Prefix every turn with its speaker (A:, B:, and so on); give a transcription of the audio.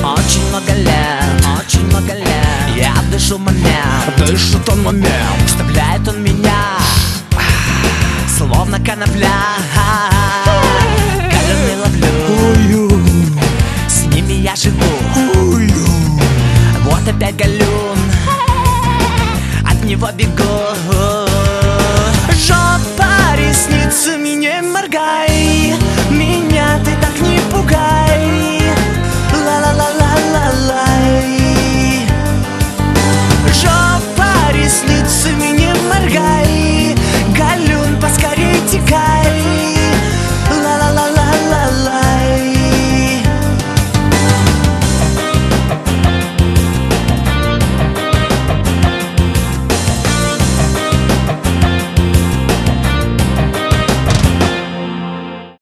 A: Очень много лет я дышу момент,
B: дышит он момент,
A: вставляет он меня словно конопля